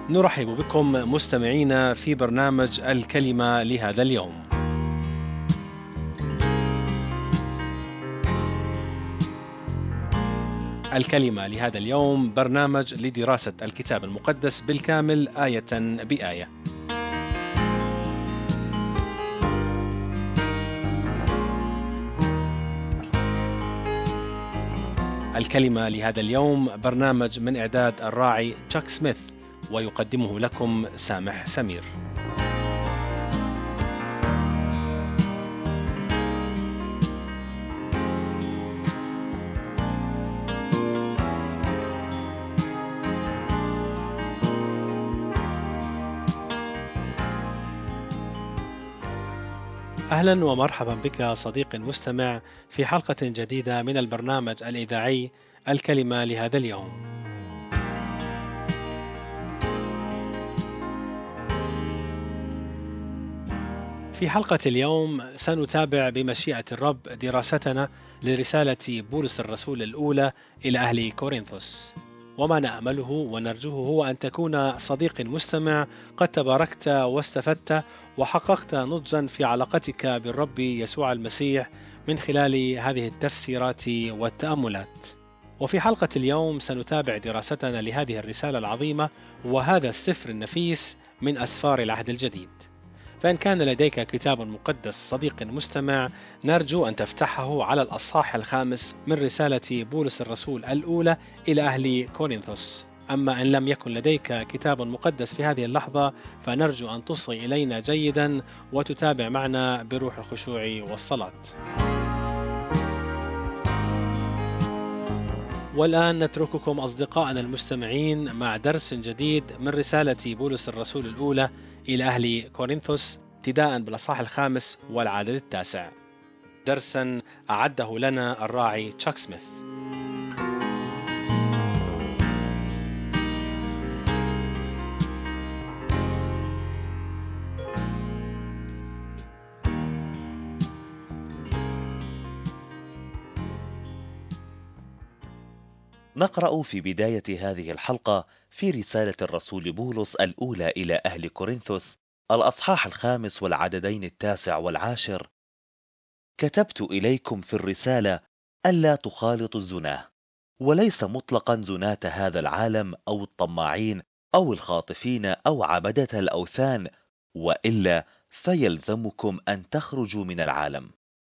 نرحب بكم مستمعينا في برنامج الكلمة لهذا اليوم. الكلمة لهذا اليوم برنامج لدراسة الكتاب المقدس بالكامل آية بآية. الكلمة لهذا اليوم برنامج من إعداد الراعي تشاك سميث، ويقدمه لكم سامح سمير. أهلا ومرحبا بك صديقي المستمع في حلقة جديدة من البرنامج الإذاعي الكلمة لهذا اليوم. في حلقة اليوم سنتابع بمشيئة الرب دراستنا لرسالة بولس الرسول الأولى إلى أهل كورنثوس. وما نأمله ونرجوه هو أن تكون صديق مستمع قد تباركت واستفدت وحققت نضجا في علاقتك بالرب يسوع المسيح من خلال هذه التفسيرات والتأملات. وفي حلقة اليوم سنتابع دراستنا لهذه الرسالة العظيمة وهذا السفر النفيس من أسفار العهد الجديد. فإن كان لديك كتاب مقدس صديق مستمع، نرجو أن تفتحه على الأصحاح الخامس من رسالة بولس الرسول الأولى إلى أهل كورنثوس. أما إن لم يكن لديك كتاب مقدس في هذه اللحظة، فنرجو أن تصغي إلينا جيدا وتتابع معنا بروح الخشوع والصلاة. والآن نترككم أصدقائنا المستمعين مع درس جديد من رسالة بولس الرسول الأولى إلى أهل كورنثوس، ابتداء بالأصحاح الخامس والعدد التاسع. درسا أعده لنا الراعي تشاك سميث. نقرأ في بداية هذه الحلقة في رسالة الرسول بولس الأولى إلى أهل كورنثوس الأصحاح الخامس والعددين التاسع والعاشر: كتبت إليكم في الرسالة ألا تخالطوا الزناه، وليس مطلقا زناة هذا العالم أو الطماعين أو الخاطفين أو عبدة الأوثان، وإلا فيلزمكم أن تخرجوا من العالم.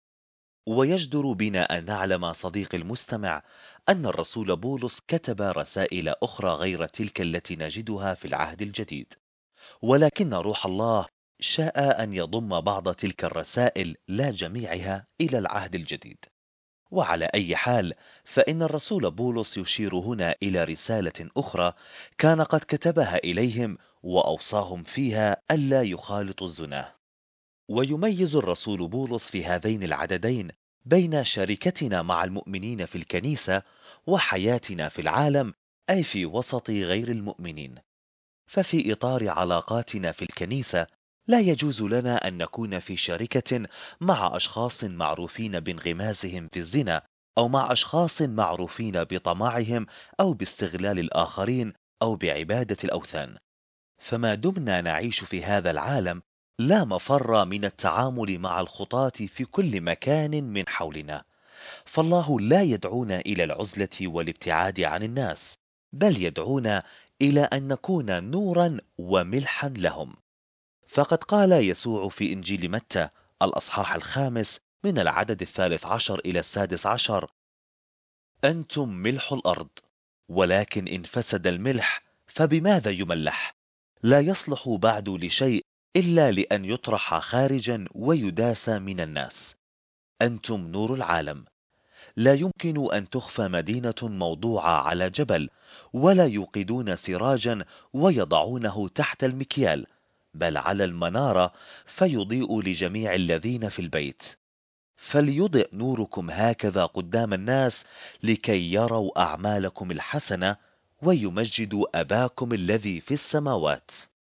ويجدر بنا أن نعلم صديقي المستمع أن الرسول بولس كتب رسائل أخرى غير تلك التي نجدها في العهد الجديد، ولكن روح الله شاء أن يضم بعض تلك الرسائل لا جميعها إلى العهد الجديد. وعلى أي حال، فإن الرسول بولس يشير هنا إلى رسالة أخرى كان قد كتبها إليهم وأوصاهم فيها ألا يخالطوا الزنا. ويميز الرسول بولس في هذين العددين بين شركتنا مع المؤمنين في الكنيسة وحياتنا في العالم، أي في وسط غير المؤمنين. ففي إطار علاقاتنا في الكنيسة لا يجوز لنا أن نكون في شركة مع أشخاص معروفين بانغماسهم في الزنا، أو مع أشخاص معروفين بطمعهم أو باستغلال الآخرين أو بعبادة الأوثان. فما دمنا نعيش في هذا العالم، لا مفر من التعامل مع الخطاة في كل مكان من حولنا. فالله لا يدعونا إلى العزلة والابتعاد عن الناس، بل يدعونا إلى أن نكون نورا وملحا لهم. فقد قال يسوع في إنجيل متى الأصحاح الخامس من العدد 13 إلى 16: أنتم ملح الأرض، ولكن إن فسد الملح فبماذا يملح؟ لا يصلح بعد لشيء إلا لأن يطرح خارجا ويداس من الناس. أنتم نور العالم. لا يمكن أن تخفى مدينة موضوعة على جبل، ولا يوقدون سراجا ويضعونه تحت المكيال، بل على المنارة فيضيء لجميع الذين في البيت. فليضئ نوركم هكذا قدام الناس لكي يروا أعمالكم الحسنة ويمجدوا أباكم الذي في السماوات.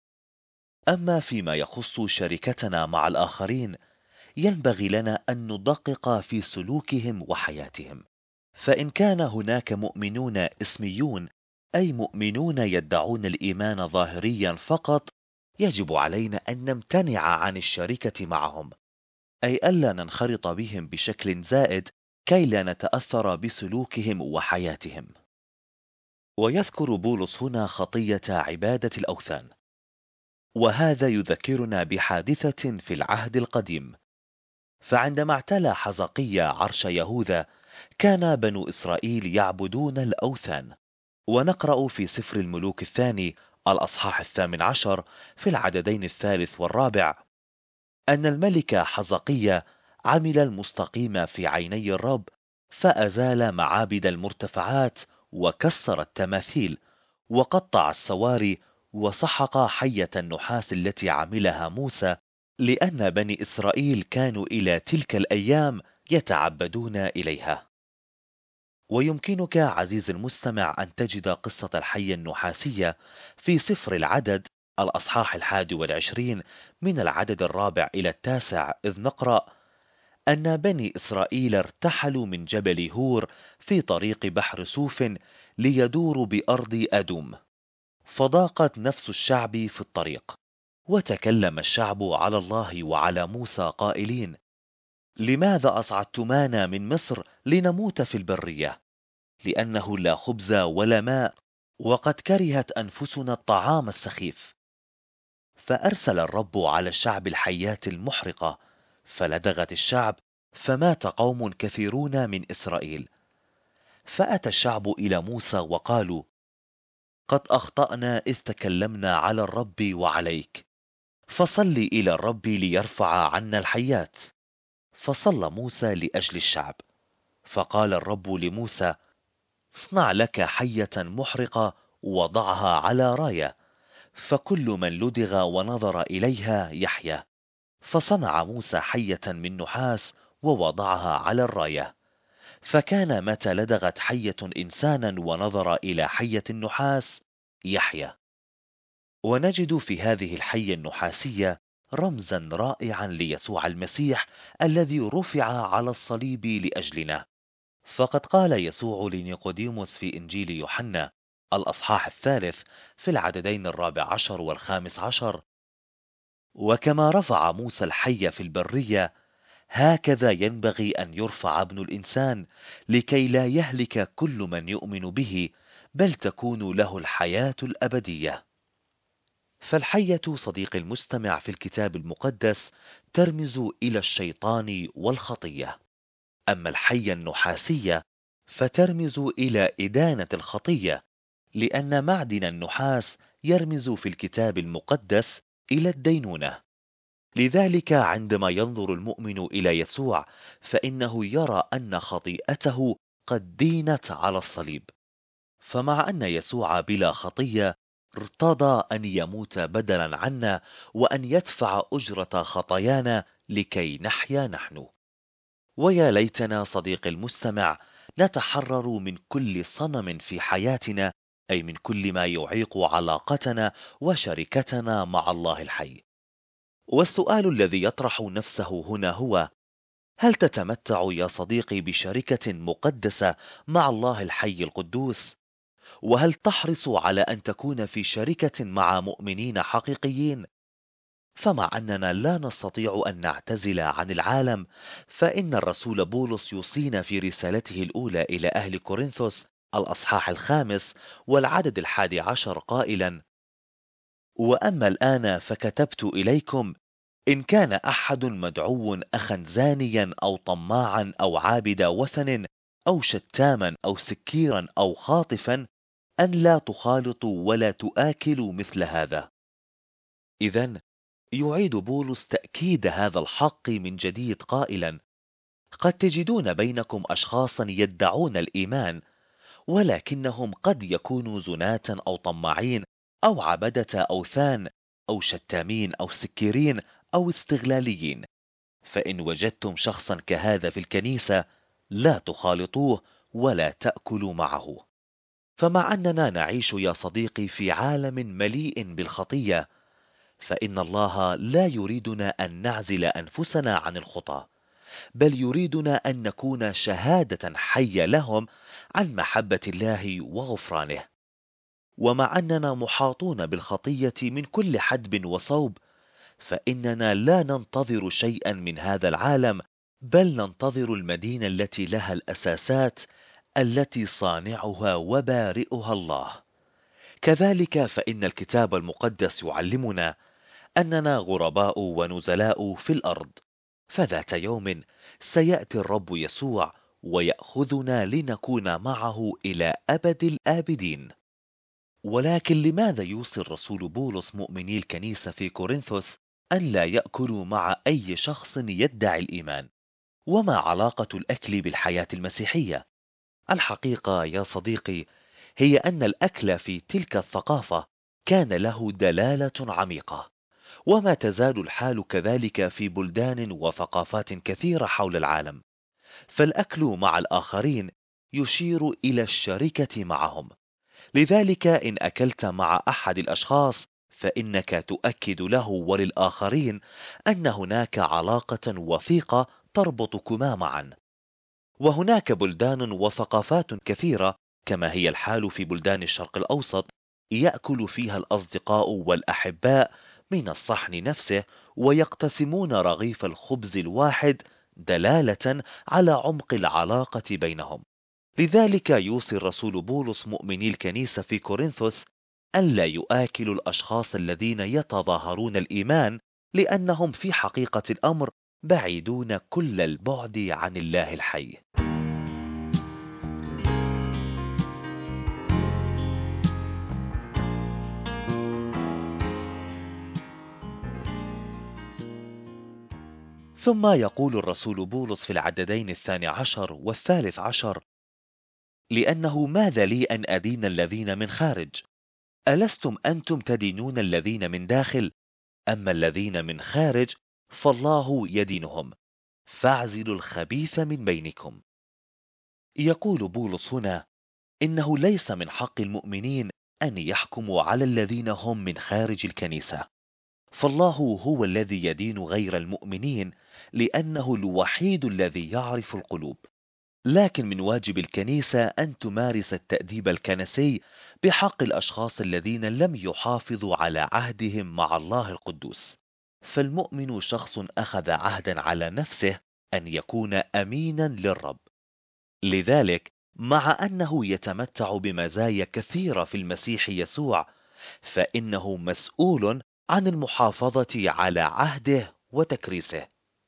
أما فيما يخص شركتنا مع الآخرين، ينبغي لنا أن ندقق في سلوكهم وحياتهم. فإن كان هناك مؤمنون اسميون أي مؤمنون يدعون الإيمان ظاهريا فقط، يجب علينا أن نمتنع عن الشركة معهم، أي ألا ننخرط بهم بشكل زائد كي لا نتأثر بسلوكهم وحياتهم. ويذكر بولس هنا خطية عبادة الأوثان، وهذا يذكرنا بحادثة في العهد القديم. فعندما اعتلى حزقيا عرش يهوذا، كان بنو إسرائيل يعبدون الأوثان. ونقرأ في سفر الملوك الثاني الأصحاح 18 في العددين 3 و4 أن الملك حزقيا عمل المستقيم في عيني الرب، فأزال معابد المرتفعات وكسر التماثيل وقطع السواري وسحق حية النحاس التي عملها موسى، لأن بني إسرائيل كانوا إلى تلك الأيام يتعبدون إليها. ويمكنك عزيزي المستمع أن تجد قصة الحية النحاسية في سفر العدد الأصحاح 21 من العدد 4 إلى 9، إذ نقرأ أن بني إسرائيل ارتحلوا من جبل هور في طريق بحر سوف ليدوروا بأرض أدوم، فضاقت نفس الشعب في الطريق، وتكلم الشعب على الله وعلى موسى قائلين: لماذا أصعدتمانا من مصر لنموت في البرية؟ لأنه لا خبز ولا ماء، وقد كرهت أنفسنا الطعام السخيف. فأرسل الرب على الشعب الحيات المحرقة، فلدغت الشعب، فمات قوم كثيرون من إسرائيل. فأتى الشعب إلى موسى وقالوا: قد أخطأنا إذ تكلمنا على الرب وعليك، فصل إلى الرب ليرفع عنا الحيات. فصلى موسى لأجل الشعب. فقال الرب لموسى: اصنع لك حية محرقة وضعها على راية، فكل من لدغ ونظر إليها يحيا. فصنع موسى حية من نحاس ووضعها على الراية، فكان متى لدغت حية إنسانا ونظر إلى حية النحاس يحيا. ونجد في هذه الحية النحاسية رمزا رائعا ليسوع المسيح الذي رفع على الصليب لأجلنا. فقد قال يسوع لنيقوديموس في إنجيل يوحنا الأصحاح 3 في العددين 14 و15: وكما رفع موسى الحي في البرية، هكذا ينبغي أن يرفع ابن الإنسان، لكي لا يهلك كل من يؤمن به، بل تكون له الحياة الأبدية. فالحية صديق المستمع في الكتاب المقدس ترمز إلى الشيطان والخطية، أما الحية النحاسية فترمز إلى إدانة الخطية، لأن معدن النحاس يرمز في الكتاب المقدس إلى الدينونة. لذلك عندما ينظر المؤمن إلى يسوع فإنه يرى أن خطيئته قد دينت على الصليب. فمع أن يسوع بلا خطية ارتضى أن يموت بدلا عنا وأن يدفع أجرة خطايانا لكي نحيا نحن. ويا ليتنا صديق المستمع نتحرر من كل صنم في حياتنا، أي من كل ما يعيق علاقتنا وشركتنا مع الله الحي. والسؤال الذي يطرح نفسه هنا هو: هل تتمتع يا صديقي بشركة مقدسة مع الله الحي القدوس؟ وهل تحرص على أن تكون في شركة مع مؤمنين حقيقيين؟ فمع أننا لا نستطيع أن نعتزل عن العالم، فإن الرسول بولس يوصينا في رسالته الأولى إلى أهل كورنثوس الأصحاح 5 والعدد 11 قائلا: وأما الآن فكتبت إليكم إن كان أحد مدعو أخا زانيا أو طماعا أو عابد وثن أو شتاما أو سكيرا أو خاطفا أن لا تخالطوا ولا تآكلوا مثل هذا. إذن يعيد بولس تأكيد هذا الحق من جديد قائلا: قد تجدون بينكم أشخاصا يدعون الإيمان، ولكنهم قد يكونوا زناة أو طماعين أو عبدة أوثان أو شتامين أو سكيرين أو استغلاليين. فإن وجدتم شخصا كهذا في الكنيسة لا تخالطوه ولا تأكلوا معه. فمع أننا نعيش يا صديقي في عالم مليء بالخطية، فإن الله لا يريدنا أن نعزل أنفسنا عن الخطى، بل يريدنا أن نكون شهادة حية لهم عن محبة الله وغفرانه. ومع أننا محاطون بالخطية من كل حدب وصوب، فإننا لا ننتظر شيئا من هذا العالم، بل ننتظر المدينة التي لها الأساسات، التي صانعها وبارئها الله. كذلك فإن الكتاب المقدس يعلمنا أننا غرباء ونزلاء في الأرض، فذات يوم سيأتي الرب يسوع ويأخذنا لنكون معه إلى أبد الآبدين. ولكن لماذا يوصي الرسول بولس مؤمني الكنيسة في كورنثوس أن لا يأكلوا مع أي شخص يدعي الإيمان؟ وما علاقة الأكل بالحياة المسيحية؟ الحقيقة يا صديقي هي أن الأكل في تلك الثقافة كان له دلالة عميقة، وما تزال الحال كذلك في بلدان وثقافات كثيرة حول العالم. فالأكل مع الآخرين يشير إلى الشركة معهم. لذلك إن أكلت مع أحد الأشخاص فإنك تؤكد له وللآخرين أن هناك علاقة وثيقة تربطكما معا. وهناك بلدان وثقافات كثيرة، كما هي الحال في بلدان الشرق الأوسط، يأكل فيها الأصدقاء والأحباء من الصحن نفسه، ويقتسمون رغيف الخبز الواحد، دلالة على عمق العلاقة بينهم. لذلك يوصي الرسول بولس مؤمني الكنيسة في كورنثوس ألا يؤكلوا الأشخاص الذين يتظاهرون الإيمان، لأنهم في حقيقة الأمر بعيدون كل البعد عن الله الحي. ثم يقول الرسول بولس في العددين 12 و13: لأنه ماذا لي أن أدين الذين من خارج؟ ألستم أنتم تدينون الذين من داخل؟ أما الذين من خارج فالله يدينهم. فاعزلوا الخبيث من بينكم. يقول بولس هنا إنه ليس من حق المؤمنين أن يحكموا على الذين هم من خارج الكنيسة، فالله هو الذي يدين غير المؤمنين، لأنه الوحيد الذي يعرف القلوب. لكن من واجب الكنيسة أن تمارس التأديب الكنسي بحق الأشخاص الذين لم يحافظوا على عهدهم مع الله القدوس. فالمؤمن شخص أخذ عهدا على نفسه أن يكون أمينا للرب. لذلك مع أنه يتمتع بمزايا كثيرة في المسيح يسوع، فإنه مسؤول عن المحافظة على عهده وتكريسه.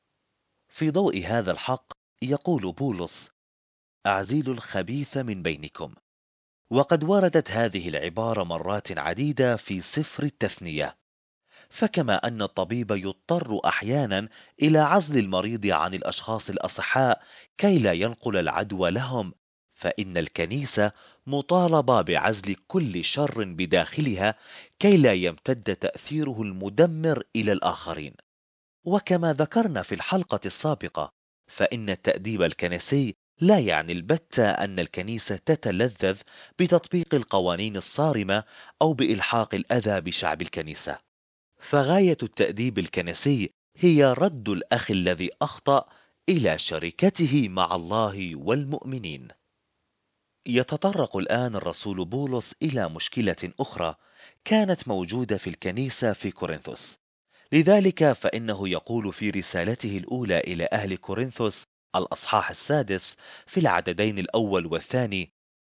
في ضوء هذا الحق يقول بولس: أعزلوا الخبيث من بينكم. وقد وردت هذه العبارة مرات عديدة في سفر التثنية. فكما أن الطبيب يضطر أحيانا إلى عزل المريض عن الأشخاص الأصحاء كي لا ينقل العدوى لهم، فإن الكنيسة مطالبة بعزل كل شر بداخلها كي لا يمتد تأثيره المدمر إلى الآخرين. وكما ذكرنا في الحلقة السابقة، فإن التأديب الكنسي لا يعني البتة أن الكنيسة تتلذذ بتطبيق القوانين الصارمة أو بإلحاق الأذى بشعب الكنيسة. فغاية التأديب الكنسي هي رد الأخ الذي أخطأ إلى شركته مع الله والمؤمنين. يتطرق الآن الرسول بولس إلى مشكلة أخرى كانت موجودة في الكنيسة في كورنثوس. لذلك فإنه يقول في رسالته الأولى إلى أهل كورنثوس الأصحاح 6 في العددين الأول والثاني: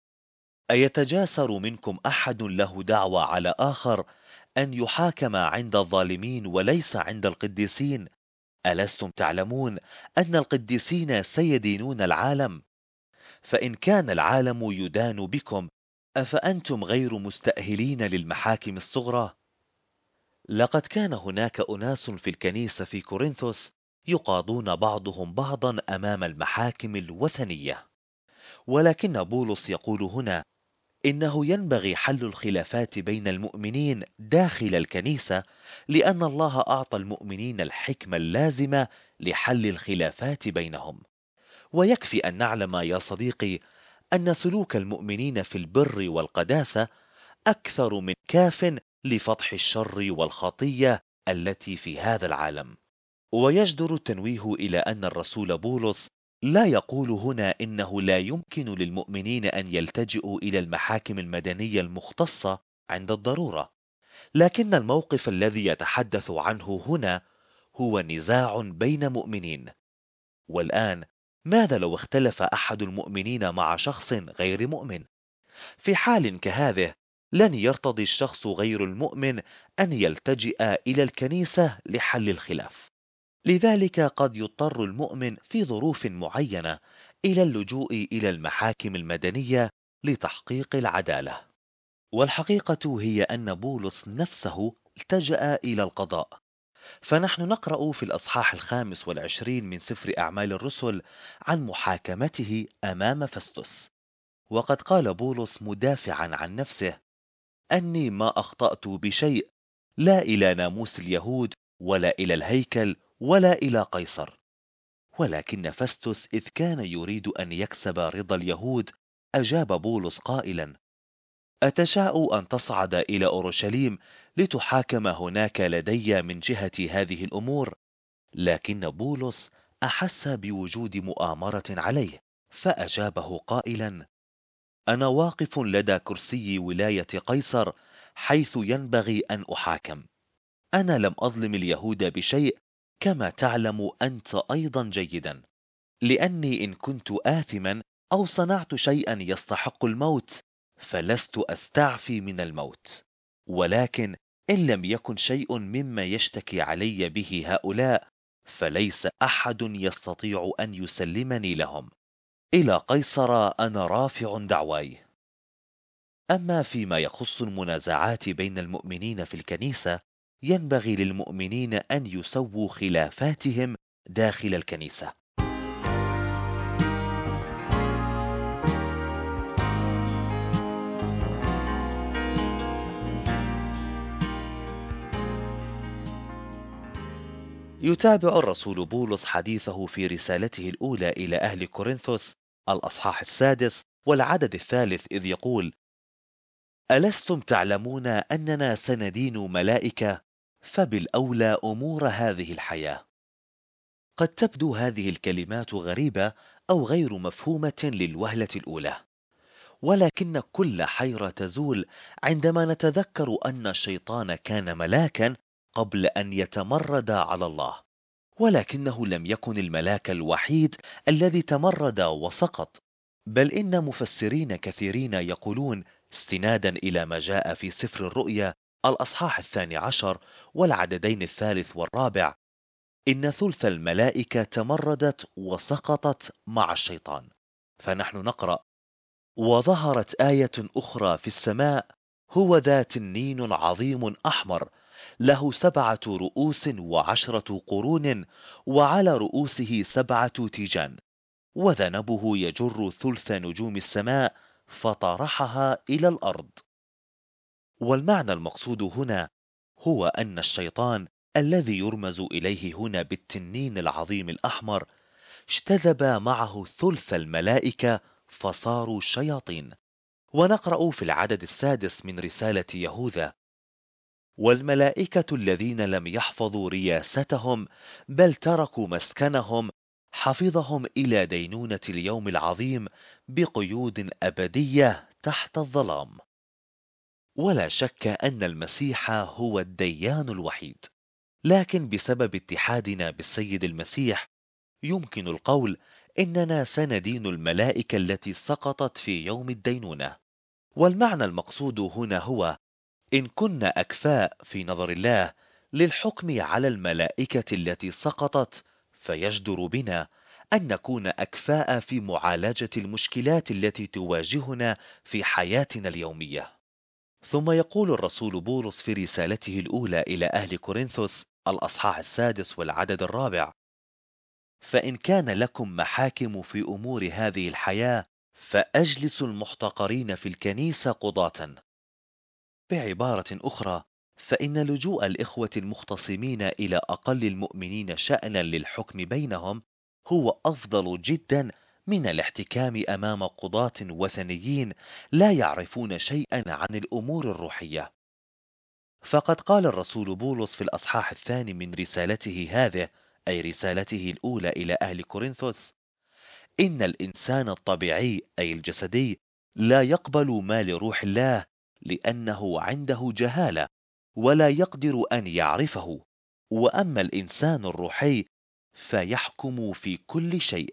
أيتجاسر منكم أحد له دعوى على آخر أن يحاكم عند الظالمين وليس عند القديسين؟ ألستم تعلمون أن القديسين سيدينون العالم؟ فإن كان العالم يدان بكم، أفأنتم غير مستأهلين للمحاكم الصغرى؟ لقد كان هناك أناس في الكنيسة في كورنثوس يقاضون بعضهم بعضا أمام المحاكم الوثنية. ولكن بولس يقول هنا إنه ينبغي حل الخلافات بين المؤمنين داخل الكنيسة، لأن الله أعطى المؤمنين الحكمة اللازمة لحل الخلافات بينهم. ويكفي أن نعلم يا صديقي أن سلوك المؤمنين في البر والقداسة أكثر من كاف لفتح الشر والخطية التي في هذا العالم. ويجدر التنويه إلى أن الرسول بولس لا يقول هنا إنه لا يمكن للمؤمنين أن يلتجئوا إلى المحاكم المدنية المختصة عند الضرورة. لكن الموقف الذي يتحدث عنه هنا هو نزاع بين مؤمنين. والآن، ماذا لو اختلف أحد المؤمنين مع شخص غير مؤمن؟ في حال كهذه، لن يرتضي الشخص غير المؤمن أن يلتجئ إلى الكنيسة لحل الخلاف. لذلك قد يضطر المؤمن في ظروف معينة إلى اللجوء إلى المحاكم المدنية لتحقيق العدالة. والحقيقة هي أن بولس نفسه التجأ إلى القضاء. فنحن نقرأ في الأصحاح 25 من سفر أعمال الرسل عن محاكمته أمام فستس. وقد قال بولس مدافعا عن نفسه: أني ما أخطأت بشيء، لا إلى ناموس اليهود ولا إلى الهيكل ولا إلى قيصر. ولكن فستس إذ كان يريد أن يكسب رضا اليهود، أجاب بولس قائلا: أتشاء أن تصعد إلى أورشليم لتحاكم هناك لدي من جهة هذه الأمور؟ لكن بولس أحس بوجود مؤامرة عليه، فأجابه قائلا: أنا واقف لدى كرسي ولاية قيصر، حيث ينبغي أن أحاكم. أنا لم أظلم اليهود بشيء، كما تعلم أنت أيضا جيدا. لأني إن كنت آثما أو صنعت شيئا يستحق الموت، فلست أستعفي من الموت. ولكن إن لم يكن شيء مما يشتكي علي به هؤلاء، فليس أحد يستطيع أن يسلمني لهم. إلى قيصر أنا رافع دعواي. أما فيما يخص المنازعات بين المؤمنين في الكنيسة، ينبغي للمؤمنين أن يسووا خلافاتهم داخل الكنيسة. يتابع الرسول بولس حديثه في رسالته الأولى إلى أهل كورنثوس الأصحاح 6 والعدد 3، إذ يقول: ألستم تعلمون أننا سندين ملائكة؟ فبالأولى أمور هذه الحياة. قد تبدو هذه الكلمات غريبة أو غير مفهومة للوهلة الأولى، ولكن كل حيرة تزول عندما نتذكر أن الشيطان كان ملاكا قبل أن يتمرد على الله. ولكنه لم يكن الملاك الوحيد الذي تمرد وسقط، بل إن مفسرين كثيرين يقولون، استنادا إلى ما جاء في سفر الرؤيا الأصحاح 12 والعددين 3 والرابع، إن ثلث الملائكة تمردت وسقطت مع الشيطان. فنحن نقرأ: وظهرت آية أخرى في السماء، هو ذا تنين عظيم أحمر، له 7 رؤوس و10 قرون، وعلى رؤوسه 7 تيجان، وذنبه يجر ثلث نجوم السماء فطرحها إلى الأرض. والمعنى المقصود هنا هو أن الشيطان الذي يرمز إليه هنا بالتنين العظيم الأحمر اجتذب معه ثلث الملائكة فصاروا شياطين. ونقرأ في العدد 6 من رسالة يهوذا: والملائكة الذين لم يحفظوا رياستهم بل تركوا مسكنهم، حفظهم إلى دينونة اليوم العظيم بقيود أبدية تحت الظلام. ولا شك أن المسيح هو الديان الوحيد، لكن بسبب اتحادنا بالسيد المسيح يمكن القول إننا سندين الملائكة التي سقطت في يوم الدينونة. والمعنى المقصود هنا هو: إن كنا أكفاء في نظر الله للحكم على الملائكة التي سقطت، فيجدر بنا أن نكون أكفاء في معالجة المشكلات التي تواجهنا في حياتنا اليومية. ثم يقول الرسول بولس في رسالته الأولى إلى أهل كورنثوس الأصحاح 6 والعدد الرابع: فإن كان لكم محاكم في أمور هذه الحياة، فأجلسوا المحتقرين في الكنيسة قضاة. بعبارة أخرى، فإن لجوء الإخوة المختصمين إلى أقل المؤمنين شأنا للحكم بينهم هو أفضل جدا من الاحتكام أمام قضاة وثنيين لا يعرفون شيئا عن الأمور الروحية. فقد قال الرسول بولس في الأصحاح 2 من رسالته هذه، أي رسالته الأولى إلى أهل كورنثوس: إن الإنسان الطبيعي أي الجسدي لا يقبل ما لروح الله، لأنه عنده جهالة ولا يقدر أن يعرفه. وأما الإنسان الروحي فيحكم في كل شيء.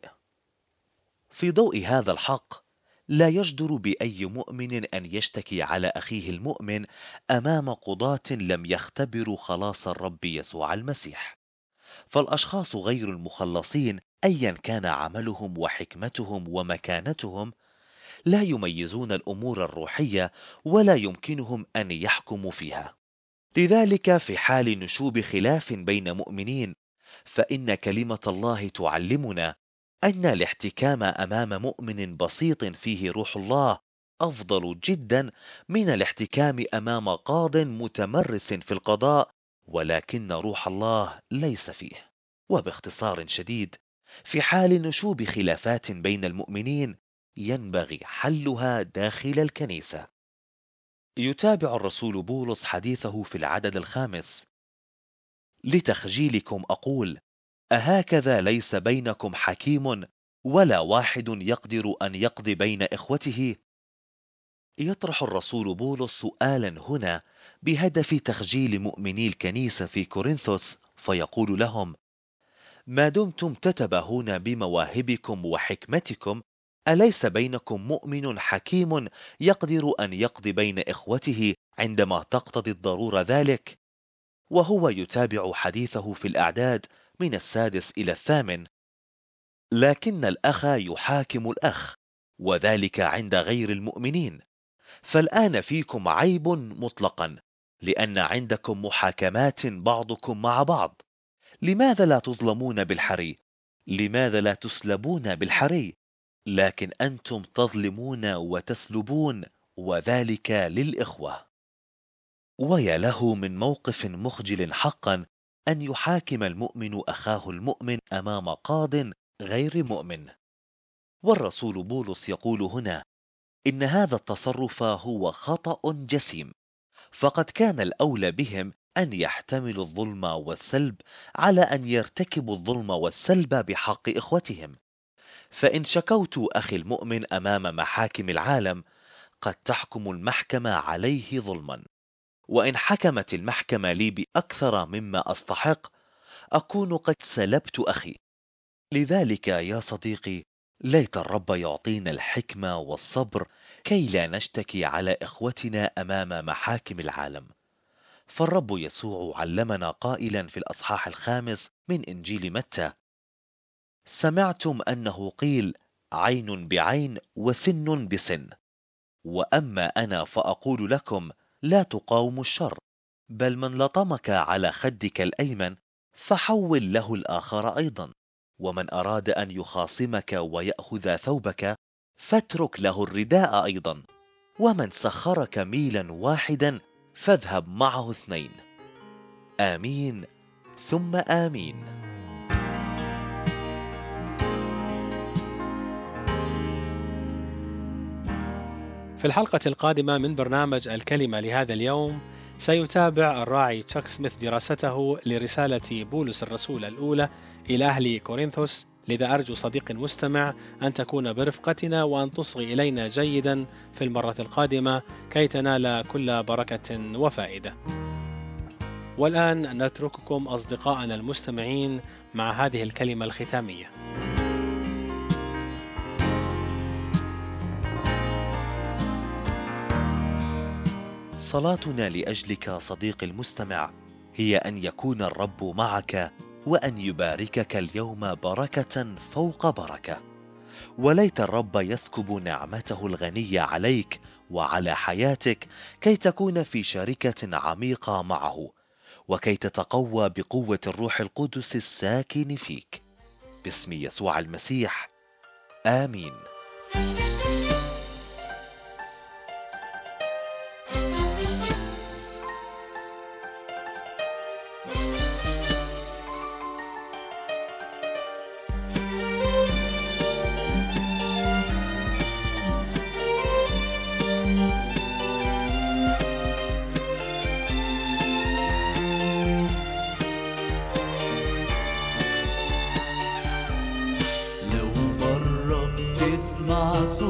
في ضوء هذا الحق، لا يجدر بأي مؤمن أن يشتكي على أخيه المؤمن أمام قضاة لم يختبروا خلاص الرب يسوع المسيح. فالأشخاص غير المخلصين أيا كان عملهم وحكمتهم ومكانتهم لا يميزون الأمور الروحية ولا يمكنهم أن يحكموا فيها. لذلك في حال نشوب خلاف بين مؤمنين، فإن كلمة الله تعلمنا أن الاحتكام أمام مؤمن بسيط فيه روح الله أفضل جدا من الاحتكام أمام قاض متمرس في القضاء ولكن روح الله ليس فيه. وباختصار شديد، في حال نشوب خلافات بين المؤمنين ينبغي حلها داخل الكنيسة. يتابع الرسول بولس حديثه في العدد 5: لتخجيلكم أقول: أهكذا ليس بينكم حكيم ولا واحد يقدر أن يقضي بين إخوته؟ يطرح الرسول بولس سؤالا هنا بهدف تخجيل مؤمني الكنيسة في كورنثوس، فيقول لهم: ما دمتم تتباهون بمواهبكم وحكمتكم، أليس بينكم مؤمن حكيم يقدر أن يقضي بين إخوته عندما تقتضي الضرورة ذلك؟ وهو يتابع حديثه في الأعداد من 6 إلى 8: لكن الأخ يحاكم الأخ، وذلك عند غير المؤمنين. فالآن فيكم عيب مطلقا، لأن عندكم محاكمات بعضكم مع بعض. لماذا لا تظلمون بالحري؟ لماذا لا تسلبون بالحري؟ لكن أنتم تظلمون وتسلبون، وذلك للإخوة. ويا له من موقف مخجل حقا أن يحاكم المؤمن أخاه المؤمن أمام قاض غير مؤمن. والرسول بولس يقول هنا إن هذا التصرف هو خطأ جسيم، فقد كان الأولى بهم أن يحتملوا الظلم والسلب على أن يرتكبوا الظلم والسلب بحق إخوتهم. فإن شكوت أخي المؤمن أمام محاكم العالم، قد تحكم المحكمة عليه ظلما، وإن حكمت المحكمة لي بأكثر مما أستحق، أكون قد سلبت أخي. لذلك يا صديقي، ليت الرب يعطينا الحكمة والصبر كي لا نشتكي على إخوتنا أمام محاكم العالم. فالرب يسوع علمنا قائلا في الأصحاح 5 من إنجيل متى: سمعتم أنه قيل: عين بعين وسن بسن، وأما أنا فأقول لكم: لا تقاوموا الشر، بل من لطمك على خدك الأيمن فحول له الآخر أيضا، ومن أراد أن يخاصمك ويأخذ ثوبك فاترك له الرداء أيضا، ومن سخرك ميلا واحدا فاذهب معه 2. آمين ثم آمين. في الحلقة القادمة من برنامج الكلمة لهذا اليوم سيتابع الراعي تشاك سميث دراسته لرسالة بولس الرسول الأولى إلى أهل كورنثوس. لذا أرجو صديق مستمع أن تكون برفقتنا وأن تصغي إلينا جيدا في المرة القادمة كي تنال كل بركة وفائدة. والآن نترككم أصدقائنا المستمعين مع هذه الكلمة الختامية. صلاتنا لأجلك صديقي المستمع هي أن يكون الرب معك وأن يباركك اليوم بركة فوق بركة. وليت الرب يسكب نعمته الغنية عليك وعلى حياتك كي تكون في شركة عميقة معه، وكي تتقوى بقوة الروح القدس الساكن فيك. باسم يسوع المسيح، آمين. لو مرة بتسمع صوت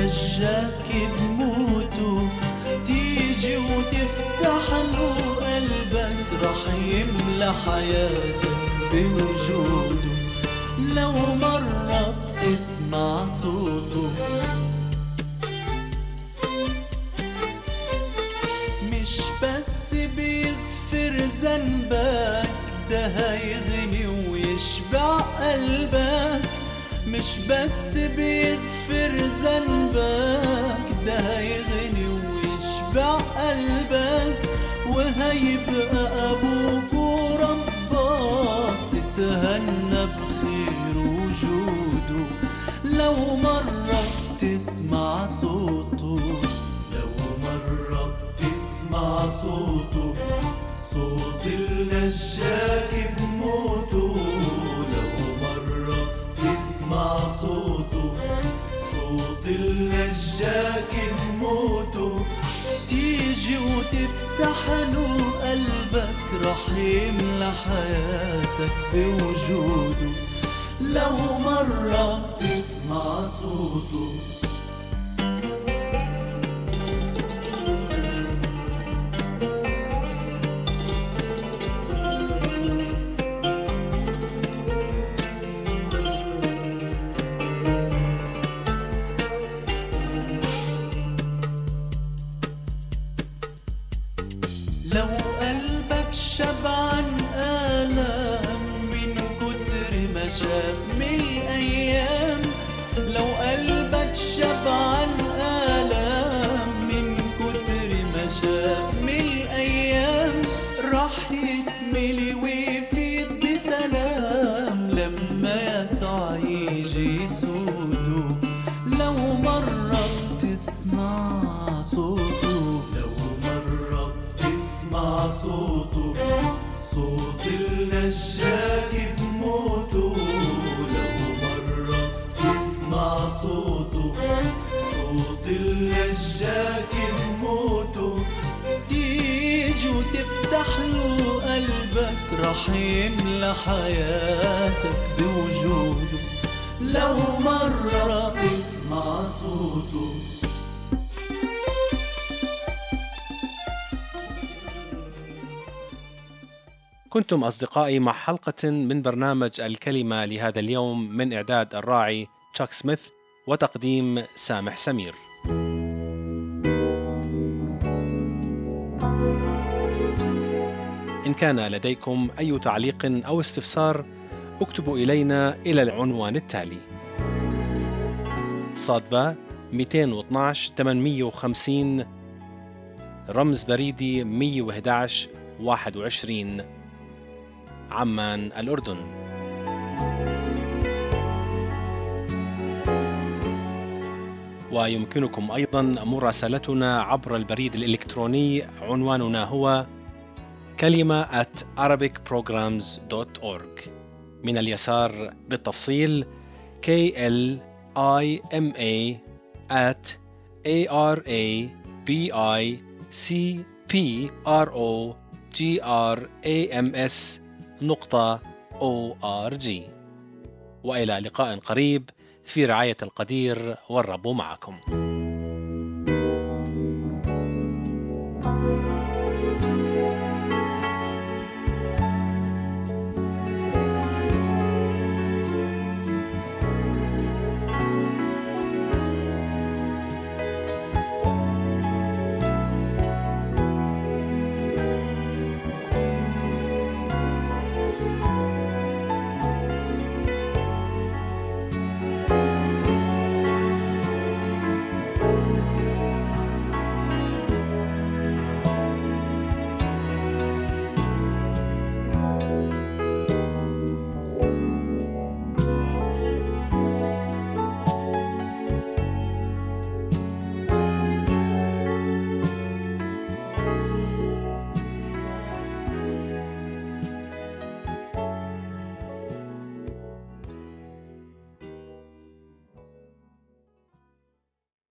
نجاك بموته، تيجي وتفتح له قلبك رح يملى حياتك بوجوده. لو مرة بتسمع صوته، مش بس بيغفر ذنبك، ده هيغني ويشبع قلبك. مش بس بيغفر ذنبك، ده هيغني ويشبع قلبك. وهيبقى أبوك وربك، تتهنى بخير وجوده. لو مرة بتسمع صوته، لو مرة بتسمع صوته، صوت النجاك بموته. لو مرة بتسمع صوته، صوت النجاك بموته، تيجي وتفتح له قلبك رح يملى حياتك بوجوده. لو مرة بتسمع صوته. لو قلبك شبعان آلام من كتر ما شاف من الأيام، لو قلبك شبعان آلام من كتر ما شاف من الأيام، رح يتملي ويفيض بسلام لما يسوع يجي يسوده. لو مرة بتسمع صوته، لو مرة بتسمع صوته، صوت النجاك بموته. لو مرة بتسمع صوته، صوت النجاك بموته، تيجي وتفتح له قلبك رح يملى حياتك بوجوده. لو مرة بتسمع صوته. كنتم أصدقائي مع حلقة من برنامج الكلمة لهذا اليوم، من إعداد الراعي تشاك سميث وتقديم سامح سمير. إن كان لديكم أي تعليق أو استفسار، اكتبوا إلينا إلى العنوان التالي: صادبة 212 850 رمز بريدي 111 21 عمان الأردن. ويمكنكم أيضا مراسلتنا عبر البريد الإلكتروني، عنواننا هو kalima@arabicprograms.org. من اليسار بالتفصيل KLIMA@ARABICPROGRAMS.org. وإلى لقاء قريب في رعاية القدير، والرب معكم.